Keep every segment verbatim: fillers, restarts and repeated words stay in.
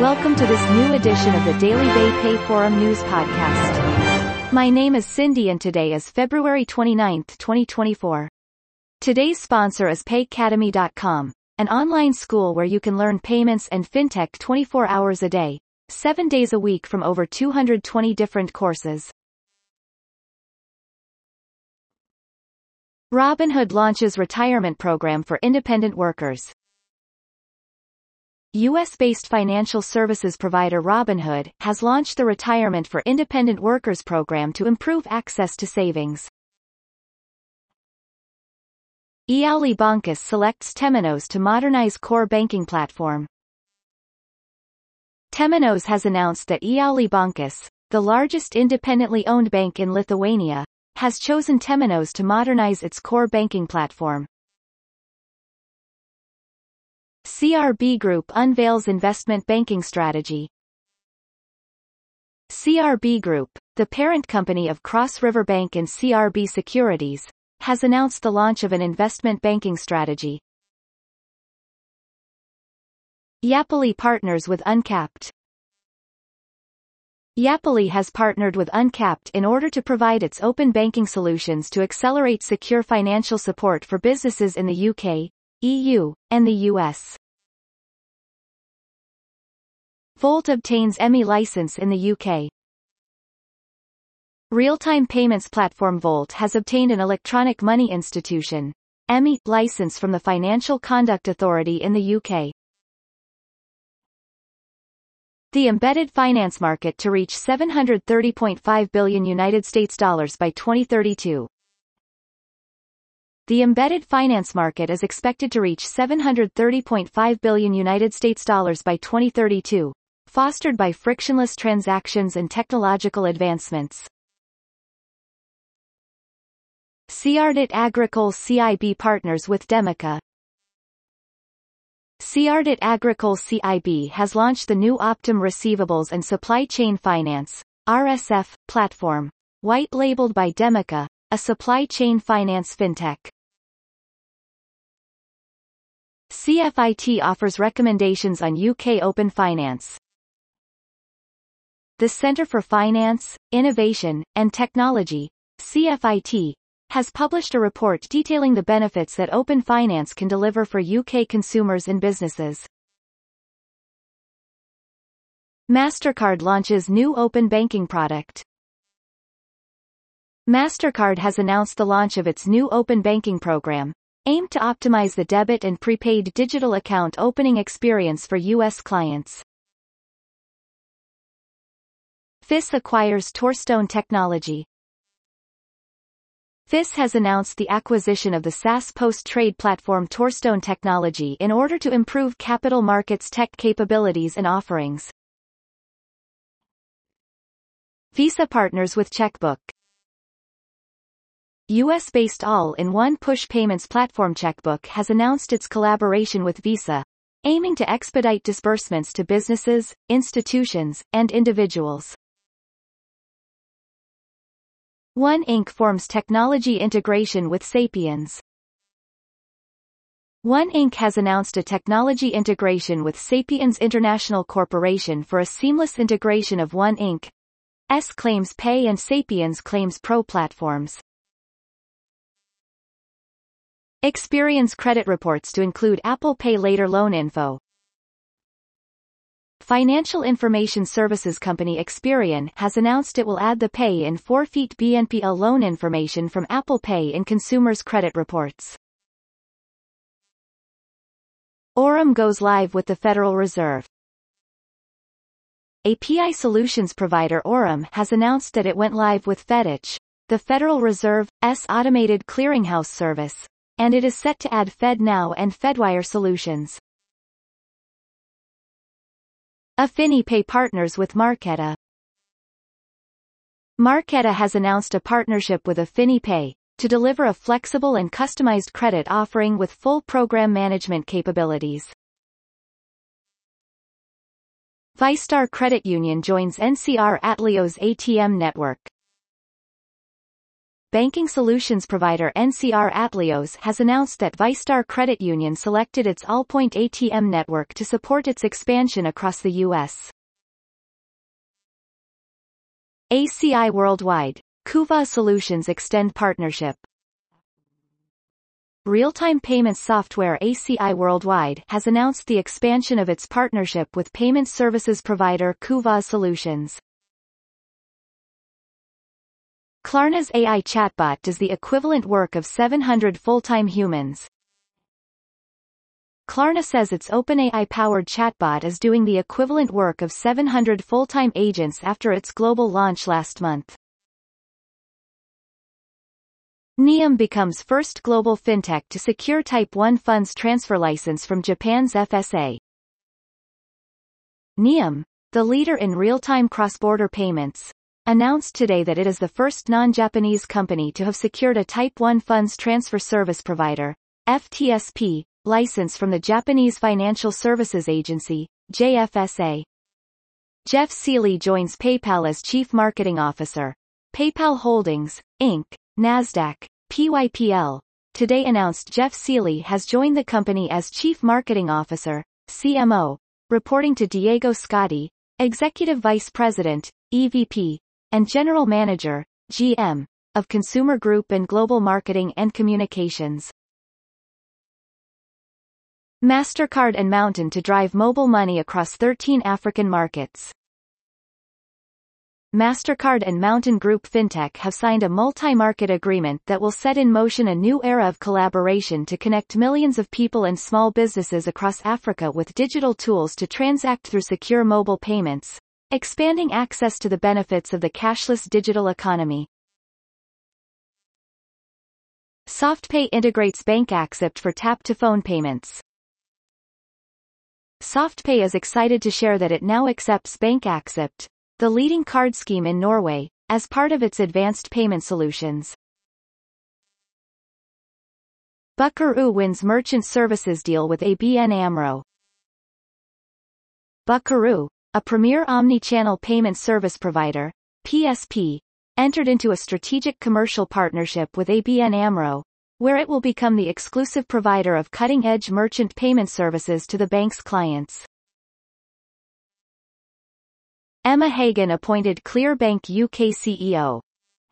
Welcome to this new edition of the Daily Bay Pay Forum News Podcast. My name is Cindy and today is February twenty-ninth, twenty twenty-four. Today's sponsor is Paycademy dot com, an online school where you can learn payments and fintech twenty-four hours a day, seven days a week from over two hundred twenty different courses. Robinhood launches retirement program for independent workers. U S-based financial services provider Robinhood has launched the Retirement for Independent Workers program to improve access to savings. Eali Bancos selects Temenos to modernize core banking platform. Temenos has announced that Eali Bancos, the largest independently owned bank in Lithuania, has chosen Temenos to modernize its core banking platform. C R B Group unveils investment banking strategy. C R B Group, the parent company of Cross River Bank and C R B Securities, has announced the launch of an investment banking strategy. Yapily partners with Uncapped. Yapily has partnered with Uncapped in order to provide its open banking solutions to accelerate secure financial support for businesses in the U K, E U, and the U S. Volt obtains E M I license in the U K. Real-time payments platform Volt has obtained an electronic money institution, E M I, license from the Financial Conduct Authority in the U K. The embedded finance market to reach seven hundred thirty point five billion United States dollars by twenty thirty-two. The embedded finance market is expected to reach seven hundred thirty point five billion United States dollars by twenty thirty-two, fostered by frictionless transactions and technological advancements. Crédit Agricole C I B partners with Demica. Crédit Agricole C I B has launched the new Optum Receivables and Supply Chain Finance (R S F) platform, white-labeled by Demica, a supply chain finance fintech. C F I T offers recommendations on U K open finance. The Centre for Finance, Innovation, and Technology, C F I T, has published a report detailing the benefits that open finance can deliver for U K consumers and businesses. Mastercard launches new open banking product. Mastercard has announced the launch of its new open banking program, aimed to optimize the debit and prepaid digital account opening experience for U S clients. F I S acquires Torstone Technology. F I S has announced the acquisition of the SaaS post-trade platform Torstone Technology in order to improve capital markets tech capabilities and offerings. Visa partners with Checkbook. U S-based all-in-one push payments platform Checkbook has announced its collaboration with Visa, aiming to expedite disbursements to businesses, institutions, and individuals. One Incorporated forms technology integration with Sapiens. One Incorporated has announced a technology integration with Sapiens International Corporation for a seamless integration of One Incorporated's Claims Pay and Sapiens Claims Pro platforms. Experian's credit reports to include Apple Pay Later loan info. Financial information services company Experian has announced it will add the Pay in four feet B N P L loan information from Apple Pay in consumers' credit reports. Aurum goes live with the Federal Reserve. A P I solutions provider Aurum has announced that it went live with FedEch, the Federal Reserve's automated clearinghouse service, and it is set to add FedNow and Fedwire solutions. AffiniPay partners with Marqeta. Marqeta has announced a partnership with AffiniPay to deliver a flexible and customized credit offering with full program management capabilities. VyStar Credit Union joins N C R Atleos A T M network. banking solutions provider N C R Atleos has announced that VyStar Credit Union selected its Allpoint A T M network to support its expansion across the U S. A C I Worldwide. Kuva Solutions extend partnership. Real-time payments software A C I Worldwide has announced the expansion of its partnership with payment services provider Kuva Solutions. Klarna's A I chatbot does the equivalent work of seven hundred full-time humans. Klarna says its OpenAI-powered chatbot is doing the equivalent work of seven hundred full-time agents after its global launch last month. Nium becomes first global fintech to secure Type one funds transfer license from Japan's F S A. Nium, the leader in real-time cross-border payments, announced today that it is the first non-Japanese company to have secured a Type one funds transfer service provider, F T S P, license from the Japanese Financial Services Agency, J F S A. Jeff Seeley joins PayPal as Chief Marketing Officer. PayPal Holdings, Incorporated, Nasdaq, P Y P L, today announced Jeff Seeley has joined the company as Chief Marketing Officer, C M O, reporting to Diego Scotti, Executive Vice President, E V P, and General Manager, G M, of Consumer Group and Global Marketing and Communications. MasterCard and Mountain to drive mobile money across thirteen African markets. MasterCard and Mountain Group Fintech have signed a multi-market agreement that will set in motion a new era of collaboration to connect millions of people and small businesses across Africa with digital tools to transact through secure mobile payments, expanding access to the benefits of the cashless digital economy. SoftPay integrates BankAxept for tap-to-phone payments. SoftPay is excited to share that it now accepts BankAxept, the leading card scheme in Norway, as part of its advanced payment solutions. Buckaroo wins merchant services deal with A B N AMRO. Buckaroo, a premier omni-channel payment service provider, P S P, entered into a strategic commercial partnership with A B N AMRO, where it will become the exclusive provider of cutting-edge merchant payment services to the bank's clients. Emma Hagan appointed ClearBank U K C E O.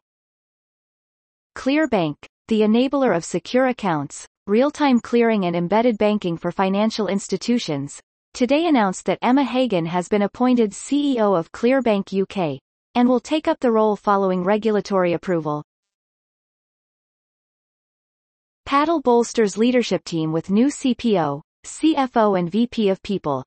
ClearBank, the enabler of secure accounts, real-time clearing and embedded banking for financial institutions, today announced that Emma Hagan has been appointed C E O of ClearBank U K, and will take up the role following regulatory approval. Paddle bolsters leadership team with new C P O, C F O and V P of People.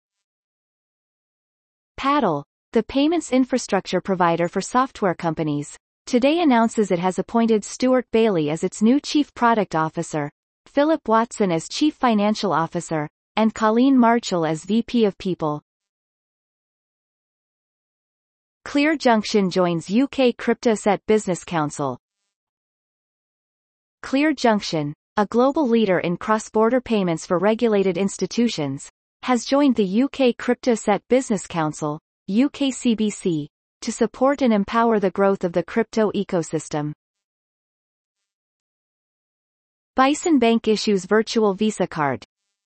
Paddle, the payments infrastructure provider for software companies, today announces it has appointed Stuart Bailey as its new Chief Product Officer, Philip Watson as Chief Financial Officer, and Colleen Marchall as V P of People. Clear Junction joins U K Cryptoasset Business Council. Clear Junction, a global leader in cross-border payments for regulated institutions, has joined the U K Cryptoasset Business Council, U K C B C, to support and empower the growth of the crypto ecosystem. Bison Bank issues virtual Visa card.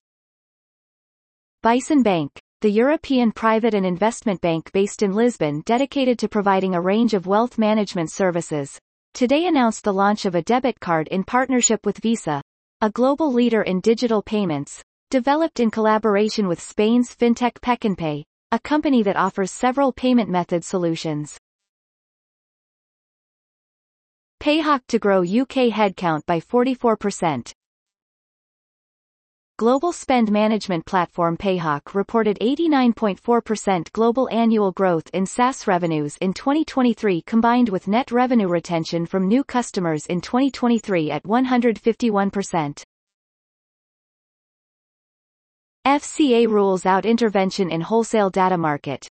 Bison Bank, the European private and investment bank based in Lisbon dedicated to providing a range of wealth management services, today announced the launch of a debit card in partnership with Visa, a global leader in digital payments, developed in collaboration with Spain's fintech PequenPay, a company that offers several payment method solutions. Payhawk to grow U K headcount by forty-four percent. Global spend management platform Payhawk reported eighty-nine point four percent global annual growth in SaaS revenues in twenty twenty-three combined with net revenue retention from new customers in twenty twenty-three at one hundred fifty-one percent. F C A rules out intervention in wholesale data market.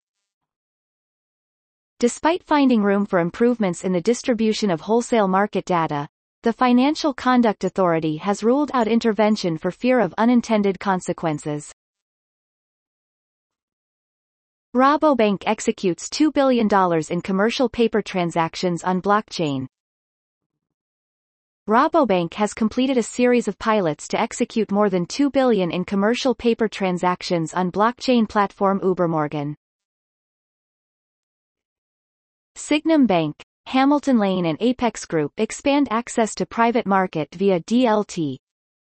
Despite finding room for improvements in the distribution of wholesale market data, the Financial Conduct Authority has ruled out intervention for fear of unintended consequences. Rabobank executes two billion dollars in commercial paper transactions on blockchain. Rabobank has completed a series of pilots to execute more than two billion in commercial paper transactions on blockchain platform Ubermorgen. Sygnum Bank, Hamilton Lane and Apex Group expand access to private market via D L T.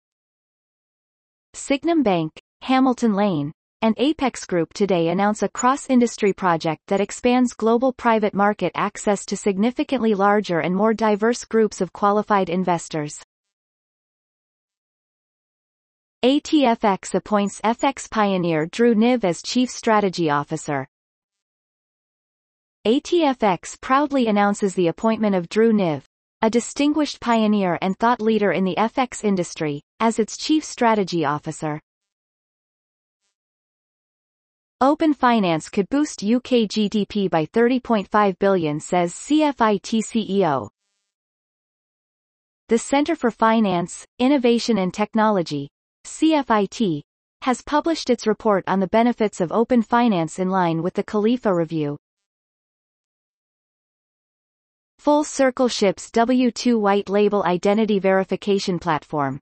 Sygnum Bank, Hamilton Lane, and Apex Group today announce a cross-industry project that expands global private market access to significantly larger and more diverse groups of qualified investors. A T F X appoints F X pioneer Drew Niv as Chief Strategy Officer. A T F X proudly announces the appointment of Drew Niv, a distinguished pioneer and thought leader in the F X industry, as its Chief Strategy Officer. Open finance could boost U K G D P by thirty point five billion, says C F I T C E O. The Centre for Finance, Innovation and Technology, C F I T, has published its report on the benefits of open finance in line with the Khalifa Review. Full Circle ships W two white label identity verification platform.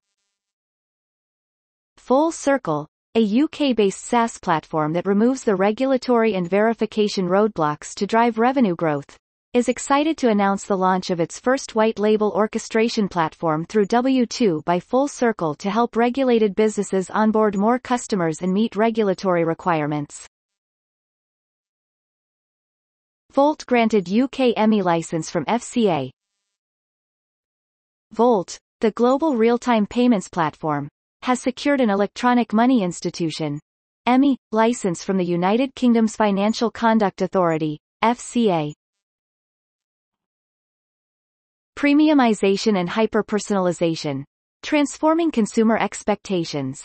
Full Circle, a U K-based SaaS platform that removes the regulatory and verification roadblocks to drive revenue growth, is excited to announce the launch of its first white-label orchestration platform through W two by Full Circle to help regulated businesses onboard more customers and meet regulatory requirements. Volt granted U K E M I license from F C A. Volt, the global real-time payments platform, has secured an electronic money institution, E M I, license from the United Kingdom's Financial Conduct Authority, F C A. Premiumization and hyper-personalization, transforming consumer expectations.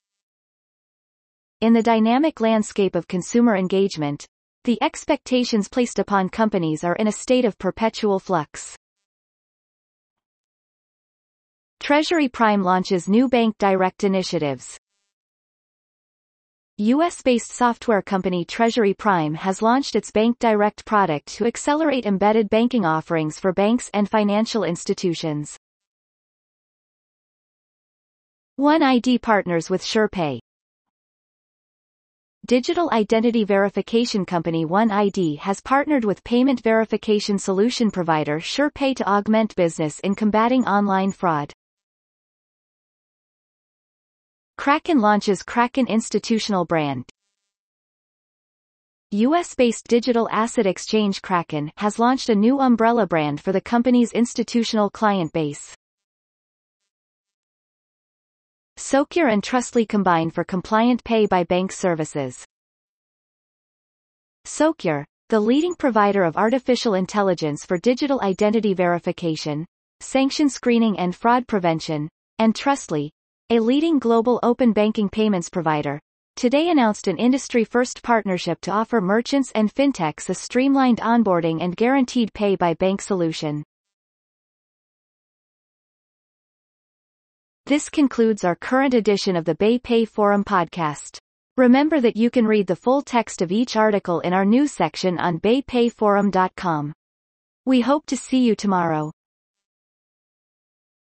In the dynamic landscape of consumer engagement, the expectations placed upon companies are in a state of perpetual flux. Treasury Prime launches new Bank Direct initiatives. U S-based software company Treasury Prime has launched its Bank Direct product to accelerate embedded banking offerings for banks and financial institutions. OneID partners with SurePay. Digital identity verification company OneID has partnered with payment verification solution provider SurePay to augment business in combating online fraud. Kraken launches Kraken institutional brand. U S-based digital asset exchange Kraken has launched a new umbrella brand for the company's institutional client base. Socure and Trustly combine for compliant pay by bank services. Socure, the leading provider of artificial intelligence for digital identity verification, sanction screening and fraud prevention, and Trustly, a leading global open banking payments provider, today announced an industry-first partnership to offer merchants and fintechs a streamlined onboarding and guaranteed pay by bank solution. This concludes our current edition of the BayPay Forum podcast. Remember that you can read the full text of each article in our news section on bay pay forum dot com. We hope to see you tomorrow.